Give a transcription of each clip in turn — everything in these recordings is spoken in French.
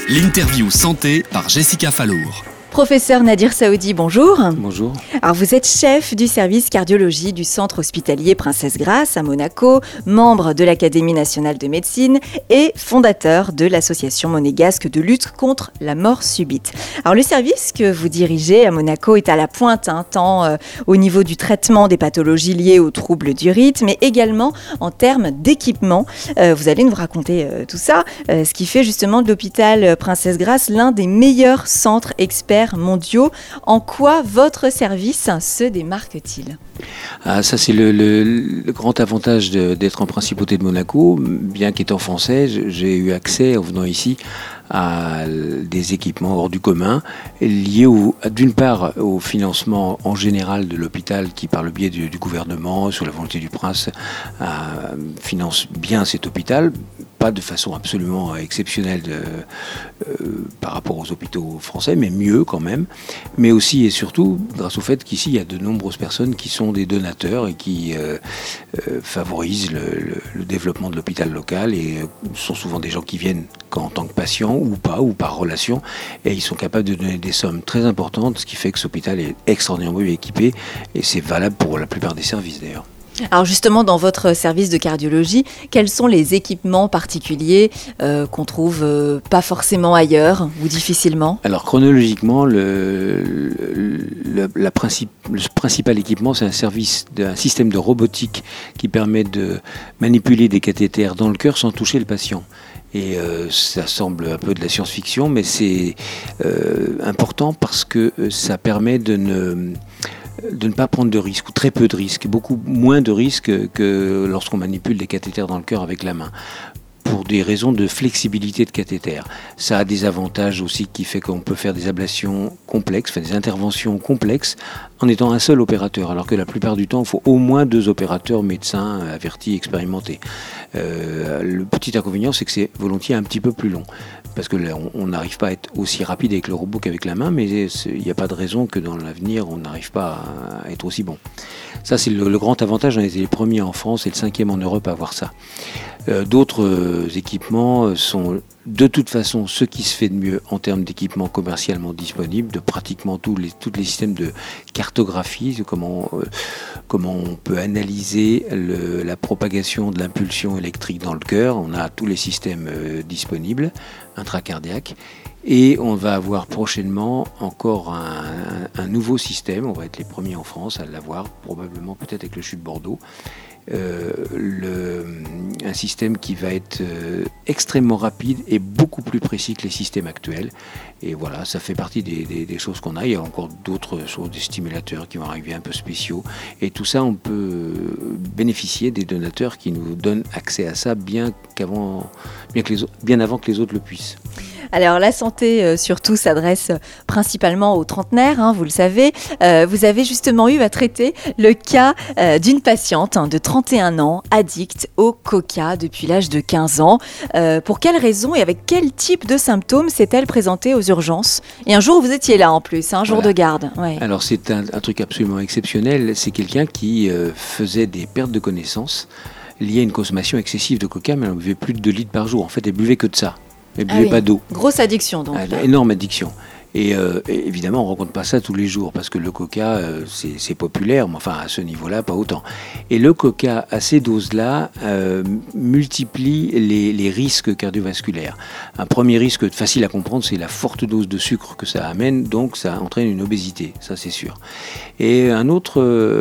L'interview santé par Jessica Fallour. Professeur Nadir Saoudi, bonjour. Bonjour. Alors vous êtes chef du service cardiologie du centre hospitalier Princesse Grace à Monaco, membre de l'Académie nationale de médecine et fondateur de l'association monégasque de lutte contre la mort subite. Alors le service que vous dirigez à Monaco est à la pointe, tant au niveau du traitement des pathologies liées aux troubles du rythme, mais également en termes d'équipement. Vous allez nous raconter tout ça, ce qui fait justement de l'hôpital Princesse Grace l'un des meilleurs centres experts mondiaux. En quoi votre service se démarque-t-il ? Ça c'est le grand avantage d'être en principauté de Monaco. Bien qu'étant français, j'ai eu accès en venant ici à des équipements hors du commun liés d'une part au financement en général de l'hôpital qui par le biais du gouvernement, sur la volonté du prince, finance bien cet hôpital, pas de façon absolument exceptionnelle par rapport aux hôpitaux français, mais mieux quand même, mais aussi et surtout grâce au fait qu'ici il y a de nombreuses personnes qui sont des donateurs et qui favorisent le développement de l'hôpital local, et sont souvent des gens qui viennent en tant que patients ou pas, ou par relation, et ils sont capables de donner des sommes très importantes, ce qui fait que cet hôpital est extraordinairement bien équipé, et c'est valable pour la plupart des services d'ailleurs. Alors justement, dans votre service de cardiologie, quels sont les équipements particuliers qu'on trouve pas forcément ailleurs ou difficilement ? Alors chronologiquement, le principal équipement, c'est un système de robotique qui permet de manipuler des cathéters dans le cœur sans toucher le patient. Et ça semble un peu de la science-fiction, mais c'est important parce que ça permet de ne pas prendre de risques, ou très peu de risques, beaucoup moins de risques que lorsqu'on manipule des cathéters dans le cœur avec la main, pour des raisons de flexibilité de cathéter. Ça a des avantages aussi qui fait qu'on peut faire des ablations complexes, des interventions complexes en étant un seul opérateur, alors que la plupart du temps, il faut au moins 2 opérateurs, médecins, avertis, expérimentés. Le petit inconvénient, c'est que c'est volontiers un petit peu plus long, parce que là, on n'arrive pas à être aussi rapide avec le robot qu'avec la main, mais il n'y a pas de raison que dans l'avenir, on n'arrive pas à être aussi bon. Ça, c'est le grand avantage. On a été les premiers en France et le 5e en Europe à avoir ça. D'autres équipements sont de toute façon ce qui se fait de mieux en termes d'équipements commercialement disponibles, de pratiquement tous les systèmes de cartographie, de comment on peut analyser la propagation de l'impulsion électrique dans le cœur. On a tous les systèmes disponibles, intracardiaques. Et on va avoir prochainement encore un nouveau système. On va être les premiers en France à l'avoir, probablement peut-être avec le CHU de Bordeaux. Un système qui va être extrêmement rapide et beaucoup plus précis que les systèmes actuels. Et voilà, ça fait partie des choses qu'on a. Il y a encore d'autres choses, des stimulateurs qui vont arriver un peu spéciaux. Et tout ça, on peut bénéficier des donateurs qui nous donnent accès à ça bien avant que les autres le puissent. Alors la santé surtout s'adresse principalement aux trentenaires, vous le savez. Vous avez justement eu à traiter le cas d'une patiente de 31 ans, addicte au coca depuis l'âge de 15 ans. Pour quelles raisons et avec quel type de symptômes s'est-elle présentée aux urgences ? Et un jour, vous étiez là en plus, un jour de garde. Ouais. Alors c'est un truc absolument exceptionnel. C'est quelqu'un qui faisait des pertes de connaissance liées à une consommation excessive de coca, mais elle ne buvait plus de 2 litres par jour. En fait, elle buvait que de ça. Elle ne buvait pas d'eau. Grosse addiction donc. Énorme addiction. Et évidemment, on ne rencontre pas ça tous les jours, parce que le coca, c'est populaire, mais enfin, à ce niveau-là, pas autant. Et le coca, à ces doses-là, multiplie les risques cardiovasculaires. Un premier risque facile à comprendre, c'est la forte dose de sucre que ça amène, donc ça entraîne une obésité, ça c'est sûr. Et un autre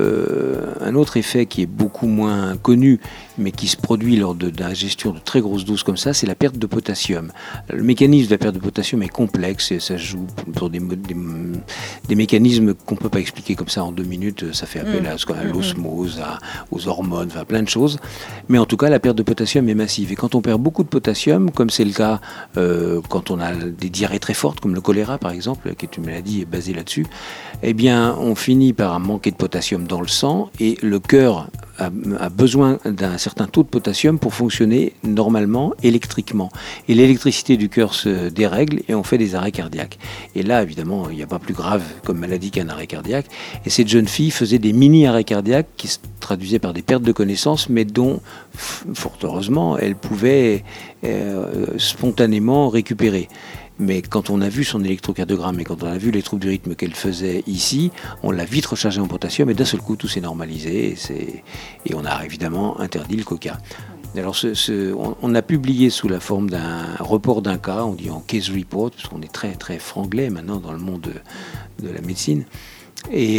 effet qui est beaucoup moins connu, mais qui se produit lors de l'ingestion de très grosses doses comme ça, c'est la perte de potassium. Le mécanisme de la perte de potassium est complexe, et ça joue pour des mécanismes qu'on ne peut pas expliquer comme ça en 2 minutes. Ça fait appel à l'osmose, aux hormones, enfin plein de choses. Mais en tout cas, la perte de potassium est massive. Et quand on perd beaucoup de potassium, comme c'est le cas quand on a des diarrhées très fortes, comme le choléra par exemple, qui est une maladie basée là-dessus, eh bien, on finit par manquer de potassium dans le sang, et le cœur a besoin d'un certain taux de potassium pour fonctionner normalement électriquement. Et l'électricité du cœur se dérègle et on fait des arrêts cardiaques. Et là, évidemment, il n'y a pas plus grave comme maladie qu'un arrêt cardiaque. Et cette jeune fille faisait des mini-arrêts cardiaques qui se traduisaient par des pertes de connaissance, mais dont, fort heureusement, elle pouvait spontanément récupérer. Mais quand on a vu son électrocardiogramme et quand on a vu les troubles du rythme qu'elle faisait ici, on l'a vite rechargée en potassium et d'un seul coup tout s'est normalisé et on a évidemment interdit le coca. Alors on a publié sous la forme d'un report d'un cas, on dit en case report, parce qu'on est très très franglais maintenant dans le monde de la médecine. Et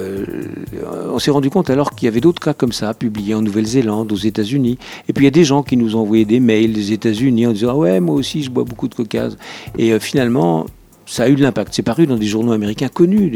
on s'est rendu compte alors qu'il y avait d'autres cas comme ça, publiés en Nouvelle-Zélande, aux États-Unis. Et puis il y a des gens qui nous ont envoyé des mails des États-Unis en disant « Ah ouais, moi aussi je bois beaucoup de coca ». Et finalement, ça a eu de l'impact. C'est paru dans des journaux américains connus,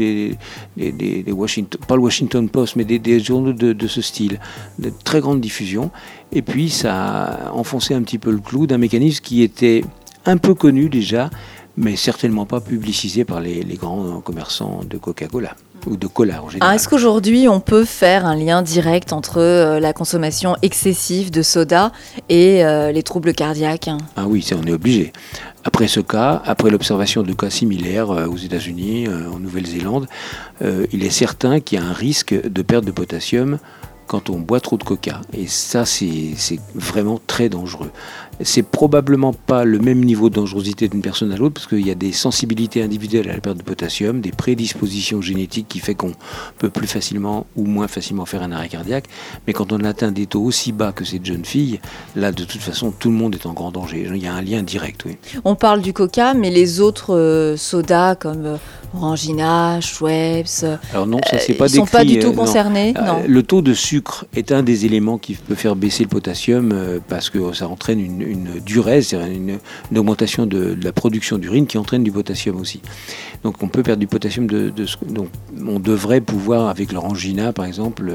des Washington, pas le Washington Post, mais des journaux de ce style, de très grande diffusion. Et puis ça a enfoncé un petit peu le clou d'un mécanisme qui était un peu connu déjà, mais certainement pas publicisé par les grands commerçants de Coca-Cola ou de cola en général. Est-ce qu'aujourd'hui on peut faire un lien direct entre la consommation excessive de soda et les troubles cardiaques ? Ah oui, on est obligé. Après ce cas, après l'observation de cas similaires aux États-Unis, en Nouvelle-Zélande, il est certain qu'il y a un risque de perte de potassium quand on boit trop de coca. Et ça, c'est vraiment très dangereux. C'est probablement pas le même niveau de dangerosité d'une personne à l'autre, parce qu'il y a des sensibilités individuelles à la perte de potassium, des prédispositions génétiques qui fait qu'on peut plus facilement ou moins facilement faire un arrêt cardiaque. Mais quand on atteint des taux aussi bas que cette jeune fille, là, de toute façon, tout le monde est en grand danger. Il y a un lien direct, oui. On parle du coca, mais les autres sodas comme Orangina, Schweppes, alors non, ça, c'est pas ils ne sont pas du tout concernés. Non. Le taux de sucre est un des éléments qui peut faire baisser le potassium parce que ça entraîne une diurèse, c'est-à-dire une augmentation de la production d'urine qui entraîne du potassium aussi. Donc on peut perdre du potassium donc on devrait pouvoir, avec l'Orangina par exemple,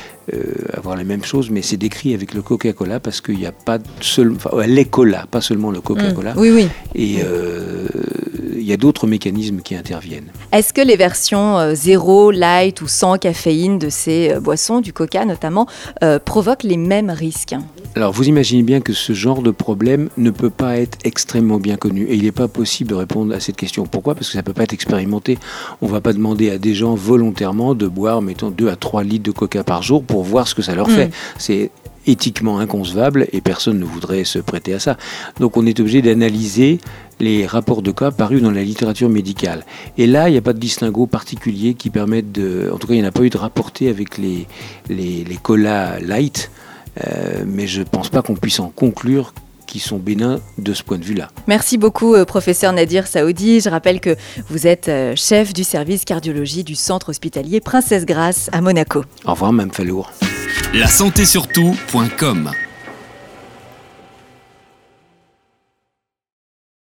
avoir la même chose, mais c'est décrit avec le Coca-Cola parce qu'il n'y a pas les cola, pas seulement le Coca-Cola. Oui. Et il y a d'autres mécanismes qui interviennent. Est-ce que les versions 0, light ou sans caféine de ces boissons, du coca notamment, provoquent les mêmes risques ? Alors vous imaginez bien que ce genre de problème ne peut pas être extrêmement bien connu et il n'est pas possible de répondre à cette question. Pourquoi ? Parce que ça ne peut pas être expérimenté. On ne va pas demander à des gens volontairement de boire, mettons, 2 à 3 litres de coca par jour pour voir ce que ça leur fait. C'est éthiquement inconcevable et personne ne voudrait se prêter à ça. Donc on est obligé d'analyser les rapports de cas parus dans la littérature médicale. Et là, il n'y a pas de distinguo particulier qui permette de... En tout cas, il n'y en a pas eu de rapporté avec les cola light, mais je ne pense pas qu'on puisse en conclure qui sont bénins de ce point de vue-là. Merci beaucoup, professeur Nadir Saoudi. Je rappelle que vous êtes chef du service cardiologie du centre hospitalier Princesse Grasse à Monaco. Au revoir, Mme Fallour. La santé surtout.com